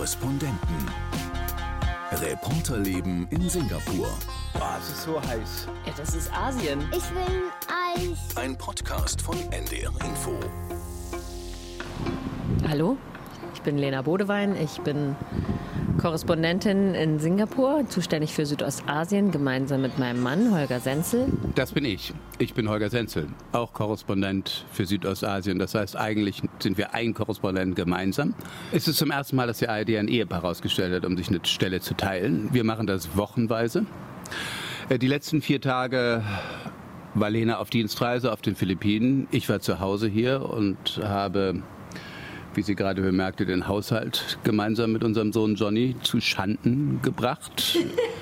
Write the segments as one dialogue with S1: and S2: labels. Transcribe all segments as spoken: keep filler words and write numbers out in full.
S1: Korrespondenten. Reporterleben in Singapur.
S2: Boah, es ist so heiß.
S3: Ja, das ist Asien.
S4: Ich will Eis.
S1: Ein Podcast von N D R Info.
S3: Hallo, ich bin Lena Bodewein. Ich bin Korrespondentin in Singapur, zuständig für Südostasien, gemeinsam mit meinem Mann Holger Senzel.
S2: Das bin ich. Ich bin Holger Senzel, auch Korrespondent für Südostasien. Das heißt, eigentlich sind wir ein Korrespondent gemeinsam. Es ist zum ersten Mal, dass die A R D ein Ehepaar herausgestellt hat, um sich eine Stelle zu teilen. Wir machen das wochenweise. Die letzten vier Tage war Lena auf Dienstreise auf den Philippinen. Ich war zu Hause hier und habe, wie sie gerade bemerkte, den Haushalt gemeinsam mit unserem Sohn Johnny zu Schanden gebracht.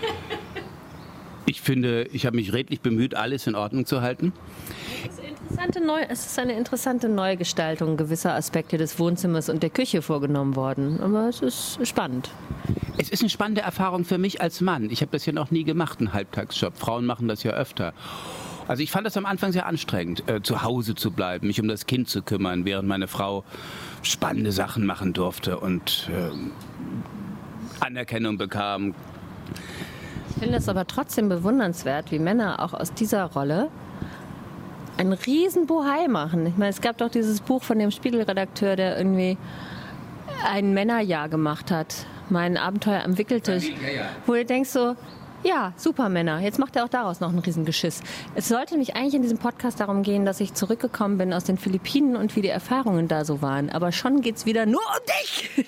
S2: Ich finde, ich habe mich redlich bemüht, alles in Ordnung zu halten.
S3: Es ist, interessante Neu- es ist eine interessante Neugestaltung gewisser Aspekte des Wohnzimmers und der Küche vorgenommen worden. Aber es ist spannend.
S2: Es ist eine spannende Erfahrung für mich als Mann. Ich habe das ja noch nie gemacht, einen Halbtagsjob. Frauen machen das ja öfter. Also ich fand das am Anfang sehr anstrengend, äh, zu Hause zu bleiben, mich um das Kind zu kümmern, während meine Frau spannende Sachen machen durfte und äh, Anerkennung bekam.
S3: Ich finde es aber trotzdem bewundernswert, wie Männer auch aus dieser Rolle einen riesen Bohai machen. Ich meine, es gab doch dieses Buch von dem Spiegelredakteur, der irgendwie ein Männerjahr gemacht hat. Mein Abenteuer am Wickeltisch.
S2: Ja, ja.
S3: Wo du denkst so, ja, super Männer. Jetzt macht er auch daraus noch einen riesen Geschiss. Es sollte mich eigentlich in diesem Podcast darum gehen, dass ich zurückgekommen bin aus den Philippinen und wie die Erfahrungen da so waren. Aber schon geht's wieder nur um dich.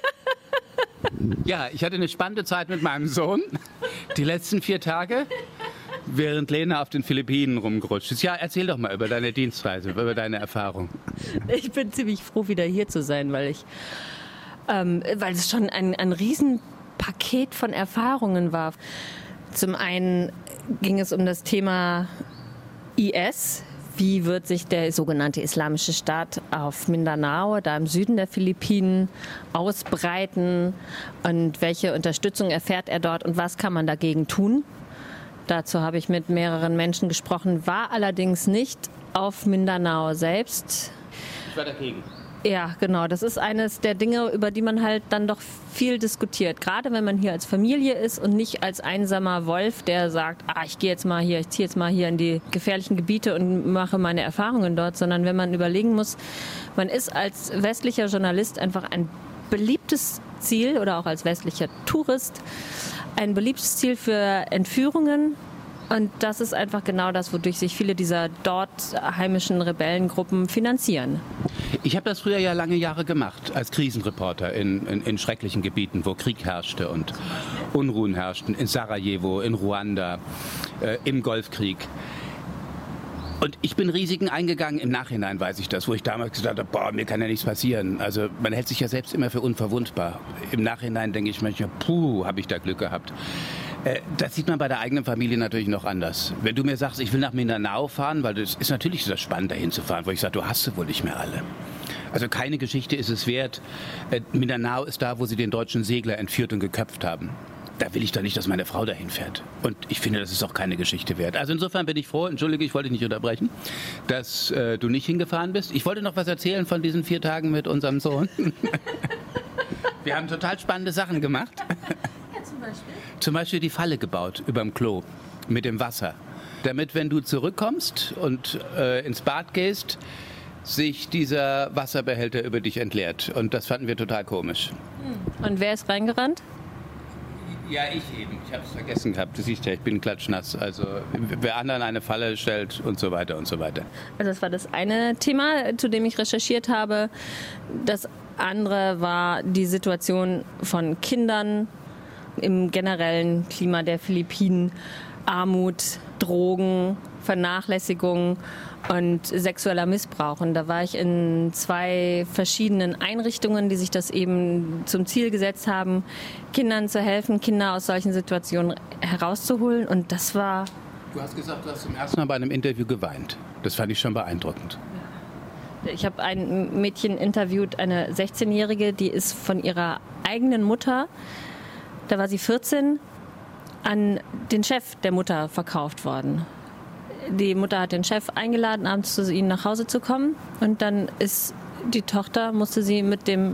S2: Ja, ich hatte eine spannende Zeit mit meinem Sohn. Die letzten vier Tage, während Lena auf den Philippinen rumgerutscht ist. Ja, erzähl doch mal über deine Dienstreise, über deine Erfahrung.
S3: Ich bin ziemlich froh, wieder hier zu sein, weil ich, ähm, weil es schon ein, ein Riesenpaket von Erfahrungen war. Zum einen ging es um das Thema I S. Wie wird sich der sogenannte Islamische Staat auf Mindanao, da im Süden der Philippinen, ausbreiten und welche Unterstützung erfährt er dort und was kann man dagegen tun? Dazu habe ich mit mehreren Menschen gesprochen, war allerdings nicht auf Mindanao selbst.
S2: Ich war dagegen.
S3: Ja, genau. Das ist eines der Dinge, über die man halt dann doch viel diskutiert. Gerade wenn man hier als Familie ist und nicht als einsamer Wolf, der sagt, ah, ich gehe jetzt mal hier, ich ziehe jetzt mal hier in die gefährlichen Gebiete und mache meine Erfahrungen dort, sondern wenn man überlegen muss, man ist als westlicher Journalist einfach ein beliebtes Ziel oder auch als westlicher Tourist ein beliebtes Ziel für Entführungen. Und das ist einfach genau das, wodurch sich viele dieser dort heimischen Rebellengruppen finanzieren.
S2: Ich habe das früher ja lange Jahre gemacht, als Krisenreporter in, in, in schrecklichen Gebieten, wo Krieg herrschte und Unruhen herrschten, in Sarajevo, in Ruanda, äh, im Golfkrieg. Und ich bin Risiken eingegangen, im Nachhinein weiß ich das, wo ich damals gesagt habe, boah, mir kann ja nichts passieren. Also man hält sich ja selbst immer für unverwundbar. Im Nachhinein denke ich manchmal, puh, habe ich da Glück gehabt. Äh, das sieht man bei der eigenen Familie natürlich noch anders. Wenn du mir sagst, ich will nach Mindanao fahren, weil das ist natürlich das spannend, dahin zu fahren, wo ich sage, du hast sie wohl nicht mehr alle. Also keine Geschichte ist es wert. Äh, Mindanao ist da, wo sie den deutschen Segler entführt und geköpft haben. Da will ich doch nicht, dass meine Frau dahin fährt. Und ich finde, das ist auch keine Geschichte wert. Also insofern bin ich froh, entschuldige, ich wollte dich nicht unterbrechen, dass äh, du nicht hingefahren bist. Ich wollte noch was erzählen von diesen vier Tagen mit unserem Sohn. Wir haben total spannende Sachen gemacht.
S3: Ja, zum Beispiel?
S2: Zum Beispiel die Falle gebaut überm Klo mit dem Wasser. Damit, wenn du zurückkommst und äh, ins Bad gehst, sich dieser Wasserbehälter über dich entleert. Und das fanden wir total komisch.
S3: Und wer ist reingerannt?
S2: Ja, ich eben. Ich habe es vergessen gehabt. Du siehst ja, ich bin klatschnass. Also wer anderen eine Falle stellt und so weiter und so weiter.
S3: Also das war das eine Thema, zu dem ich recherchiert habe. Das andere war die Situation von Kindern im generellen Klima der Philippinen. Armut, Drogen, Vernachlässigung und sexueller Missbrauch. Und da war ich in zwei verschiedenen Einrichtungen, die sich das eben zum Ziel gesetzt haben, Kindern zu helfen, Kinder aus solchen Situationen herauszuholen. Und das war...
S2: Du hast gesagt, du hast zum ersten Mal bei einem Interview geweint. Das fand ich schon beeindruckend.
S3: Ich habe ein Mädchen interviewt, eine sechzehnjährige, die ist von ihrer eigenen Mutter, da war sie vierzehn, an den Chef der Mutter verkauft worden. Die Mutter hat den Chef eingeladen, abends zu ihnen nach Hause zu kommen. Und dann ist die Tochter, musste sie mit dem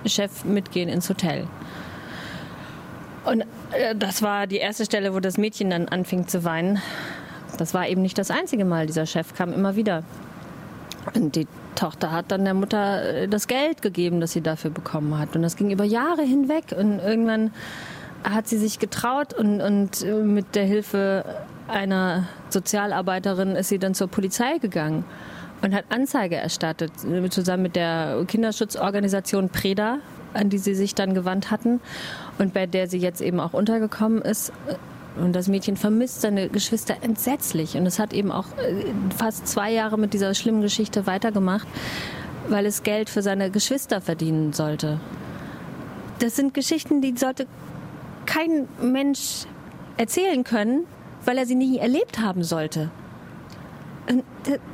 S3: Chef mitgehen ins Hotel. Und das war die erste Stelle, wo das Mädchen dann anfing zu weinen. Das war eben nicht das einzige Mal. Dieser Chef kam immer wieder. Und die Tochter hat dann der Mutter das Geld gegeben, das sie dafür bekommen hat. Und das ging über Jahre hinweg. Und irgendwann hat sie sich getraut und, und mit der Hilfe einer Sozialarbeiterin ist sie dann zur Polizei gegangen und hat Anzeige erstattet, zusammen mit der Kinderschutzorganisation PREDA, an die sie sich dann gewandt hatten und bei der sie jetzt eben auch untergekommen ist. Und das Mädchen vermisst seine Geschwister entsetzlich. Und es hat eben auch fast zwei Jahre mit dieser schlimmen Geschichte weitergemacht, weil es Geld für seine Geschwister verdienen sollte. Das sind Geschichten, die sollte kein Mensch erzählen können, weil er sie nie erlebt haben sollte. Und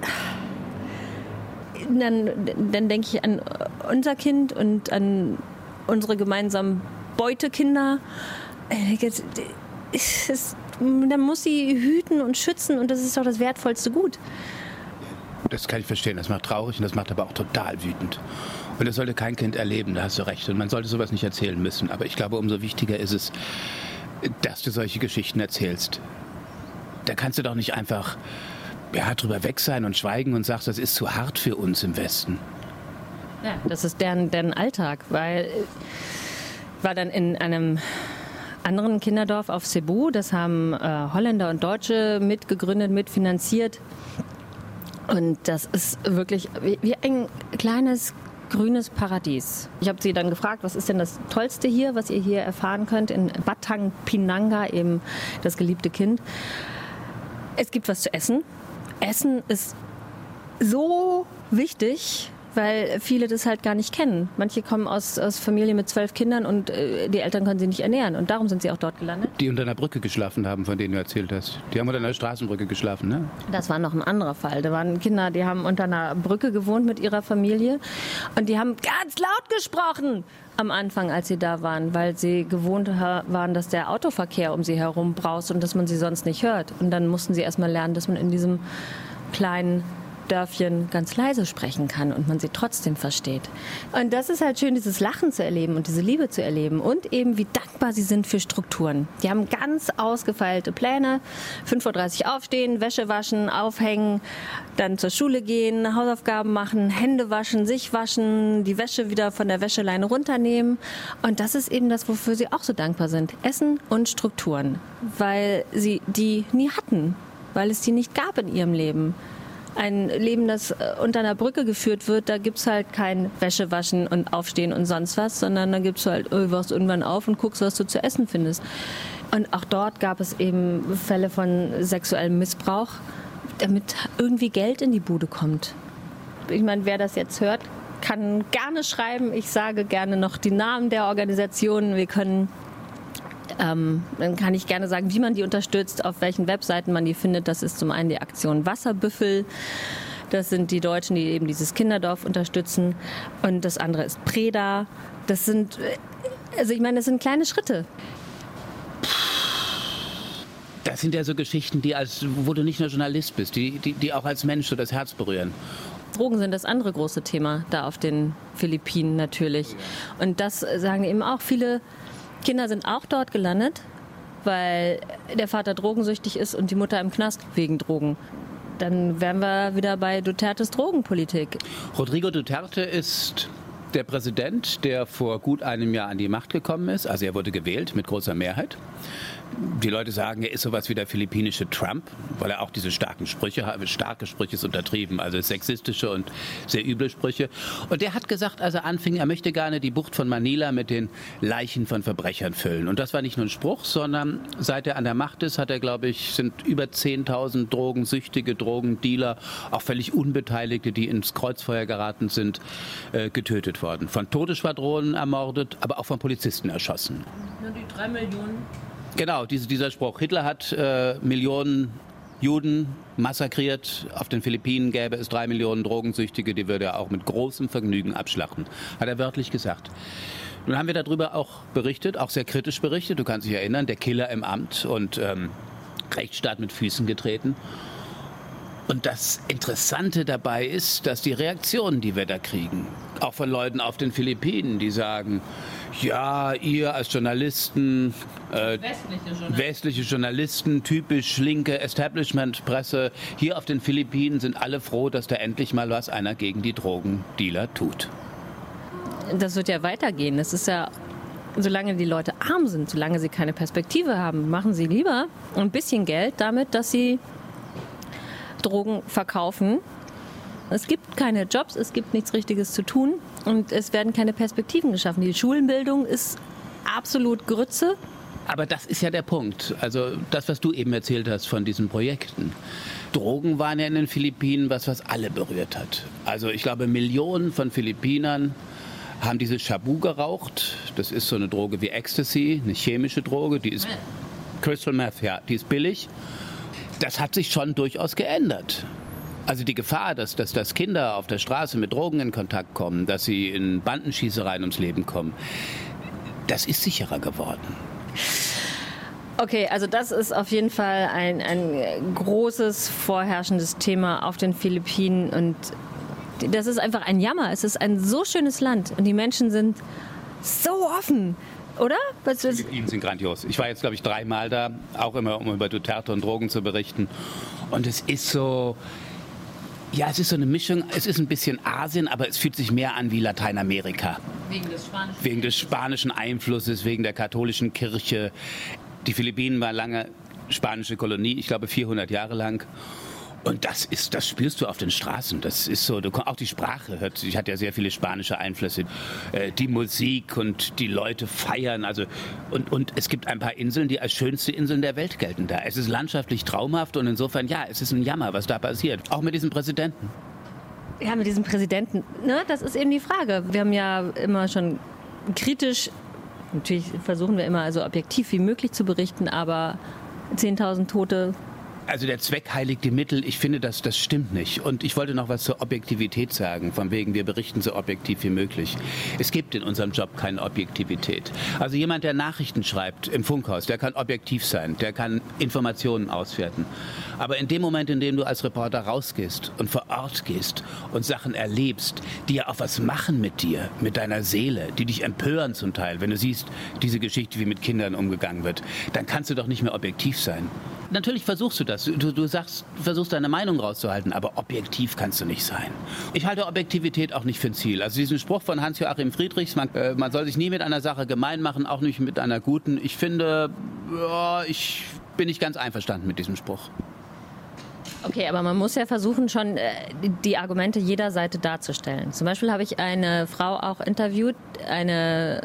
S3: dann, dann denke ich an unser Kind und an unsere gemeinsamen Beutekinder. Man muss sie hüten und schützen und das ist doch das wertvollste Gut.
S2: Das kann ich verstehen, das macht traurig und das macht aber auch total wütend. Und das sollte kein Kind erleben, da hast du recht. Und man sollte sowas nicht erzählen müssen. Aber ich glaube, umso wichtiger ist es, dass du solche Geschichten erzählst. Da kannst du doch nicht einfach ja, drüber weg sein und schweigen und sagst, das ist zu hart für uns im Westen.
S3: Ja, das ist deren, deren Alltag, weil ich war dann in einem anderen Kinderdorf auf Cebu, das haben äh, Holländer und Deutsche mitgegründet, mitfinanziert. Und das ist wirklich wie, wie ein kleines grünes Paradies. Ich habe sie dann gefragt, was ist denn das Tollste hier, was ihr hier erfahren könnt in Batang Pinanga, eben das geliebte Kind. Es gibt was zu essen. Essen ist so wichtig, weil viele das halt gar nicht kennen. Manche kommen aus, aus Familien mit zwölf Kindern und äh, die Eltern können sie nicht ernähren. Und darum sind sie auch dort gelandet.
S2: Die unter einer Brücke geschlafen haben, von denen du erzählt hast. Die haben unter einer Straßenbrücke geschlafen, ne?
S3: Das war noch ein anderer Fall. Da waren Kinder, die haben unter einer Brücke gewohnt mit ihrer Familie. Und die haben ganz laut gesprochen am Anfang, als sie da waren, weil sie gewohnt waren, dass der Autoverkehr um sie herum braust und dass man sie sonst nicht hört. Und dann mussten sie erst mal lernen, dass man in diesem kleinen Dörfchen ganz leise sprechen kann und man sie trotzdem versteht. Und das ist halt schön, dieses Lachen zu erleben und diese Liebe zu erleben und eben wie dankbar sie sind für Strukturen. Die haben ganz ausgefeilte Pläne, fünf Uhr dreißig aufstehen, Wäsche waschen, aufhängen, dann zur Schule gehen, Hausaufgaben machen, Hände waschen, sich waschen, die Wäsche wieder von der Wäscheleine runternehmen. Und das ist eben das, wofür sie auch so dankbar sind. Essen und Strukturen, weil sie die nie hatten, weil es die nicht gab in ihrem Leben. Ein Leben, das unter einer Brücke geführt wird, da gibt es halt kein Wäschewaschen und Aufstehen und sonst was, sondern da gibst du halt, oh, du wachst irgendwann auf und guckst, was du zu essen findest. Und auch dort gab es eben Fälle von sexuellem Missbrauch, damit irgendwie Geld in die Bude kommt. Ich meine, wer das jetzt hört, kann gerne schreiben. Ich sage gerne noch die Namen der Organisationen. Wir können Ähm, dann kann ich gerne sagen, wie man die unterstützt, auf welchen Webseiten man die findet. Das ist zum einen die Aktion Wasserbüffel. Das sind die Deutschen, die eben dieses Kinderdorf unterstützen. Und das andere ist PREDA. Das sind, also ich meine, das sind kleine Schritte.
S2: Das sind ja so Geschichten, die als, wo du nicht nur Journalist bist, die, die, die auch als Mensch so das Herz berühren.
S3: Drogen sind das andere große Thema da auf den Philippinen natürlich. Und das sagen eben auch viele Kinder sind auch dort gelandet, weil der Vater drogensüchtig ist und die Mutter im Knast wegen Drogen. Dann wären wir wieder bei Dutertes Drogenpolitik.
S2: Rodrigo Duterte ist der Präsident, der vor gut einem Jahr an die Macht gekommen ist. Also er wurde gewählt mit großer Mehrheit. Die Leute sagen, er ist sowas wie der philippinische Trump, weil er auch diese starken Sprüche hat. Starke Sprüche ist untertrieben, also sexistische und sehr üble Sprüche. Und der hat gesagt, als er anfing, er möchte gerne die Bucht von Manila mit den Leichen von Verbrechern füllen. Und das war nicht nur ein Spruch, sondern seit er an der Macht ist, hat er, glaube ich, sind über zehntausend Drogensüchtige, Drogendealer, auch völlig Unbeteiligte, die ins Kreuzfeuer geraten sind, äh, getötet worden. Von Todesschwadronen ermordet, aber auch von Polizisten erschossen.
S3: Nur die drei Millionen.
S2: Genau, diese, dieser Spruch. Hitler hat äh, Millionen Juden massakriert. Auf den Philippinen gäbe es drei Millionen Drogensüchtige, die würde er auch mit großem Vergnügen abschlachten. Hat er wörtlich gesagt. Nun haben wir darüber auch berichtet, auch sehr kritisch berichtet. Du kannst dich erinnern, der Killer im Amt und ähm, Rechtsstaat mit Füßen getreten. Und das Interessante dabei ist, dass die Reaktionen, die wir da kriegen, auch von Leuten auf den Philippinen, die sagen, ja, ihr als Journalisten, äh,
S3: Westliche Journalisten.
S2: westliche Journalisten, typisch linke Establishment-Presse, hier auf den Philippinen sind alle froh, dass da endlich mal was einer gegen die Drogendealer tut.
S3: Das wird ja weitergehen. Das ist ja, solange die Leute arm sind, solange sie keine Perspektive haben, machen sie lieber ein bisschen Geld damit, dass sie Drogen verkaufen. Es gibt keine Jobs, es gibt nichts Richtiges zu tun und es werden keine Perspektiven geschaffen. Die Schulenbildung ist absolut Grütze.
S2: Aber das ist ja der Punkt. Also das, was du eben erzählt hast von diesen Projekten. Drogen waren ja in den Philippinen was, was alle berührt hat. Also ich glaube, Millionen von Philippinern haben diese Shabu geraucht. Das ist so eine Droge wie Ecstasy, eine chemische Droge. Die ist Crystal Meth, ja, die ist billig. Das hat sich schon durchaus geändert. Also die Gefahr, dass, dass, dass Kinder auf der Straße mit Drogen in Kontakt kommen, dass sie in Bandenschießereien ums Leben kommen, das ist sicherer geworden.
S3: Okay, also das ist auf jeden Fall ein, ein großes vorherrschendes Thema auf den Philippinen und das ist einfach ein Jammer. Es ist ein so schönes Land und die Menschen sind so offen, oder? Was, was?
S2: Die Philippinen sind grandios. Ich war jetzt, glaube ich, dreimal da, auch immer, um über Duterte und Drogen zu berichten. Und es ist so... Ja, es ist so eine Mischung. Es ist ein bisschen Asien, aber es fühlt sich mehr an wie Lateinamerika.
S3: Wegen des spanischen
S2: Wegen des spanischen Einflusses, wegen der katholischen Kirche. Die Philippinen war lange spanische Kolonie, ich glaube vierhundert Jahre lang. Und das ist, das spürst du auf den Straßen. Das ist so, du, auch die Sprache hört sich, hat ja sehr viele spanische Einflüsse. Äh, die Musik und die Leute feiern. Also, und, und es gibt ein paar Inseln, die als schönste Inseln der Welt gelten da. Es ist landschaftlich traumhaft und insofern, ja, es ist ein Jammer, was da passiert. Auch mit diesem Präsidenten.
S3: Ja, mit diesem Präsidenten, ne, das ist eben die Frage. Wir haben ja immer schon kritisch, natürlich versuchen wir immer so objektiv wie möglich zu berichten, aber zehntausend Tote.
S2: Also der Zweck heiligt die Mittel. Ich finde, das, das stimmt nicht. Und ich wollte noch was zur Objektivität sagen, von wegen, wir berichten so objektiv wie möglich. Es gibt in unserem Job keine Objektivität. Also jemand, der Nachrichten schreibt im Funkhaus, der kann objektiv sein, der kann Informationen auswerten. Aber in dem Moment, in dem du als Reporter rausgehst und vor Ort gehst und Sachen erlebst, die ja auch was machen mit dir, mit deiner Seele, die dich empören zum Teil, wenn du siehst, diese Geschichte, wie mit Kindern umgegangen wird, dann kannst du doch nicht mehr objektiv sein. Natürlich versuchst du das. Du, du sagst, versuchst deine Meinung rauszuhalten, aber objektiv kannst du nicht sein. Ich halte Objektivität auch nicht für ein Ziel. Also diesen Spruch von Hans-Joachim Friedrichs, man, äh, man soll sich nie mit einer Sache gemein machen, auch nicht mit einer guten. Ich finde, ja, ich bin nicht ganz einverstanden mit diesem Spruch.
S3: Okay, aber man muss ja versuchen, schon äh, die Argumente jeder Seite darzustellen. Zum Beispiel habe ich eine Frau auch interviewt, eine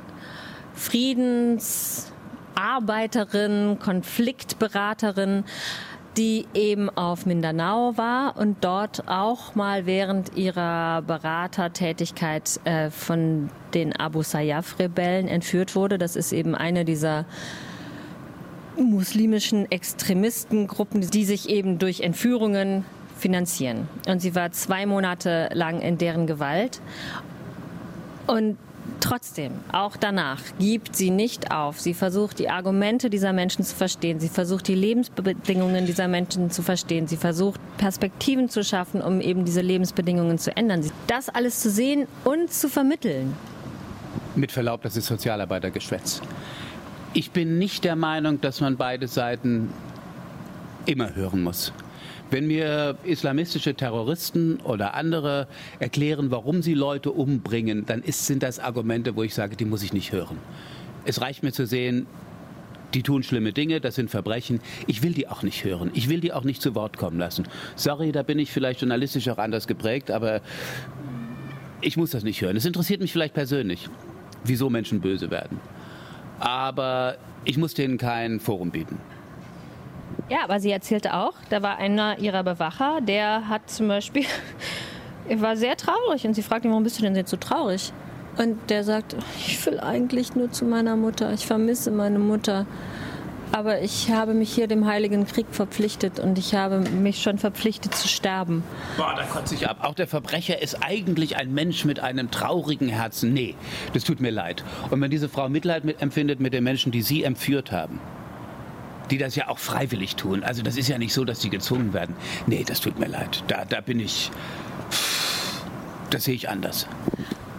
S3: Friedensarbeiterin, Konfliktberaterin, die eben auf Mindanao war und dort auch mal während ihrer Beratertätigkeit äh, von den Abu Sayyaf-Rebellen entführt wurde. Das ist eben eine dieser muslimischen Extremistengruppen, die sich eben durch Entführungen finanzieren. Und sie war zwei Monate lang in deren Gewalt. Und trotzdem, auch danach, gibt sie nicht auf. Sie versucht, die Argumente dieser Menschen zu verstehen. Sie versucht, die Lebensbedingungen dieser Menschen zu verstehen. Sie versucht, Perspektiven zu schaffen, um eben diese Lebensbedingungen zu ändern. Das alles zu sehen und zu vermitteln.
S2: Mit Verlaub, das ist Sozialarbeitergeschwätz. Ich bin nicht der Meinung, dass man beide Seiten immer hören muss. Wenn mir islamistische Terroristen oder andere erklären, warum sie Leute umbringen, dann ist, sind das Argumente, wo ich sage, die muss ich nicht hören. Es reicht mir zu sehen, die tun schlimme Dinge, das sind Verbrechen. Ich will die auch nicht hören. Ich will die auch nicht zu Wort kommen lassen. Sorry, da bin ich vielleicht journalistisch auch anders geprägt, aber ich muss das nicht hören. Es interessiert mich vielleicht persönlich, wieso Menschen böse werden. Aber ich muss denen kein Forum bieten.
S3: Ja, aber sie erzählte auch, da war einer ihrer Bewacher, der hat zum Beispiel, er war sehr traurig und sie fragte ihn, warum bist du denn jetzt so traurig? Und der sagt, ich will eigentlich nur zu meiner Mutter, ich vermisse meine Mutter, aber ich habe mich hier dem Heiligen Krieg verpflichtet und ich habe mich schon verpflichtet zu sterben.
S2: Boah, da kotze ich ab. Auch der Verbrecher ist eigentlich ein Mensch mit einem traurigen Herzen. Nee, das tut mir leid. Und wenn diese Frau Mitleid mit empfindet mit den Menschen, die sie entführt haben, die das ja auch freiwillig tun, also das ist ja nicht so, dass sie gezwungen werden. Nee, das tut mir leid. Da, da bin ich, das sehe ich anders.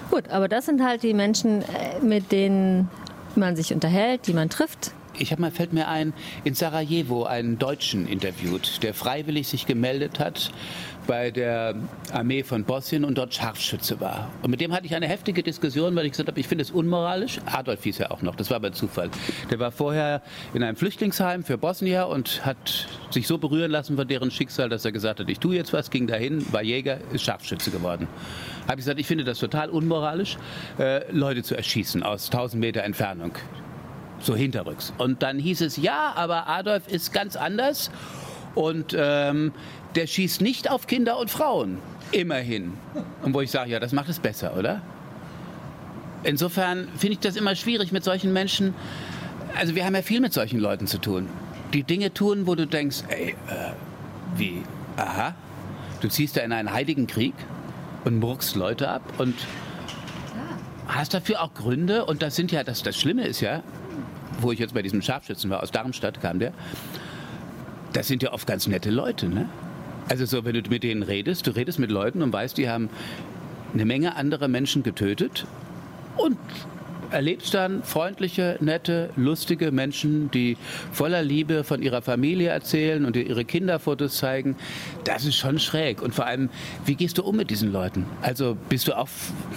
S3: Gut, aber das sind halt die Menschen, mit denen man sich unterhält, die man trifft.
S2: Ich habe mal, fällt mir ein, in Sarajevo einen Deutschen interviewt, der freiwillig sich gemeldet hat bei der Armee von Bosnien und dort Scharfschütze war. Und mit dem hatte ich eine heftige Diskussion, weil ich gesagt habe, ich finde es unmoralisch. Adolf hieß er auch noch, das war aber Zufall. Der war vorher in einem Flüchtlingsheim für Bosnier und hat sich so berühren lassen von deren Schicksal, dass er gesagt hat, ich tue jetzt was, ging dahin, war Jäger, ist Scharfschütze geworden. Habe ich gesagt, ich finde das total unmoralisch, äh, Leute zu erschießen aus tausend Meter Entfernung. So hinterrücks. Und dann hieß es, ja, aber Adolf ist ganz anders und ähm, der schießt nicht auf Kinder und Frauen. Immerhin. Und wo ich sage, ja, das macht es besser, oder? Insofern finde ich das immer schwierig mit solchen Menschen. Also wir haben ja viel mit solchen Leuten zu tun. Die Dinge tun, wo du denkst, ey, äh, wie, aha, du ziehst da in einen heiligen Krieg und murkst Leute ab und hast dafür auch Gründe. Und das sind ja, das, das Schlimme ist ja, wo ich jetzt bei diesem Scharfschützen war, aus Darmstadt kam der, das sind ja oft ganz nette Leute, ne? Also so, wenn du mit denen redest, du redest mit Leuten und weißt, die haben eine Menge andere Menschen getötet und erlebst dann freundliche, nette, lustige Menschen, die voller Liebe von ihrer Familie erzählen und dir ihre Kinderfotos zeigen. Das ist schon schräg. Und vor allem, wie gehst du um mit diesen Leuten? Also bist du auch...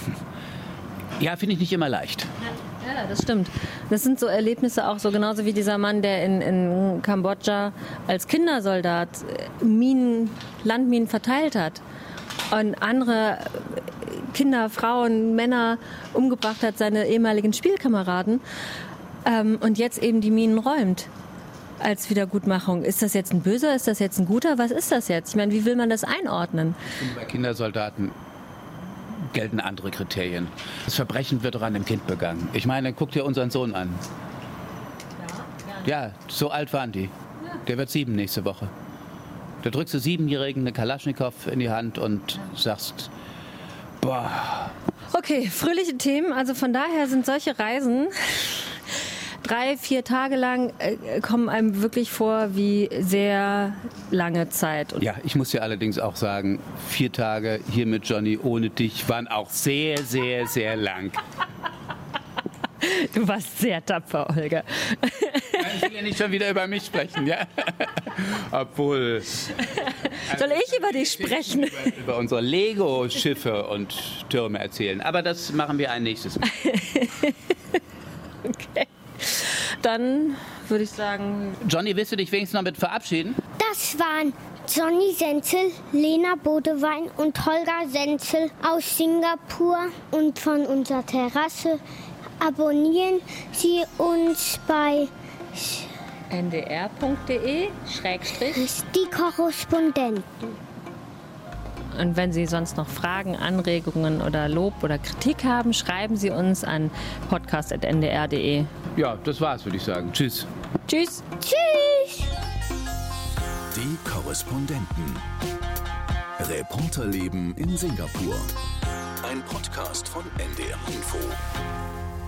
S2: Ja, finde ich nicht immer leicht.
S3: Ja, das stimmt. Das sind so Erlebnisse auch so genauso wie dieser Mann, der in, in Kambodscha als Kindersoldat Minen, Landminen verteilt hat und andere Kinder, Frauen, Männer umgebracht hat, seine ehemaligen Spielkameraden ähm, und jetzt eben die Minen räumt als Wiedergutmachung. Ist das jetzt ein Böser? Ist das jetzt ein Guter? Was ist das jetzt? Ich meine, wie will man das einordnen?
S2: Bei Kindersoldaten gelten andere Kriterien. Das Verbrechen wird doch an dem Kind begangen. Ich meine, guck dir unseren Sohn an. Ja, so alt waren die. Der wird sieben nächste Woche. Da drückst du Siebenjährigen eine Kalaschnikow in die Hand und sagst, boah.
S3: Okay, fröhliche Themen. Also von daher sind solche Reisen drei, vier Tage lang äh, kommen einem wirklich vor wie sehr lange Zeit. Und
S2: ja, ich muss dir allerdings auch sagen, vier Tage hier mit Johnny ohne dich waren auch sehr, sehr, sehr lang.
S3: Du warst sehr tapfer, Olga.
S2: Ich will ja nicht schon wieder über mich sprechen, ja? Obwohl...
S3: Soll ich über dich sprechen?
S2: Über, über unsere Lego-Schiffe und Türme erzählen. Aber das machen wir ein nächstes Mal.
S3: Okay. Dann würde ich sagen...
S2: Johnny, willst du dich wenigstens noch mit verabschieden?
S4: Das waren Johnny Senzel, Lena Bodewein und Holger Senzel aus Singapur und von unserer Terrasse. Abonnieren Sie uns bei
S3: n d r punkt d e Schrägstrich
S4: die Korrespondenten.
S3: Und wenn Sie sonst noch Fragen, Anregungen oder Lob oder Kritik haben, schreiben Sie uns an podcast at n d r punkt d e.
S2: Ja, das war's, würde ich sagen. Tschüss.
S3: Tschüss.
S4: Tschüss.
S1: Die Korrespondenten. Reporterleben in Singapur. Ein Podcast von N D R Info.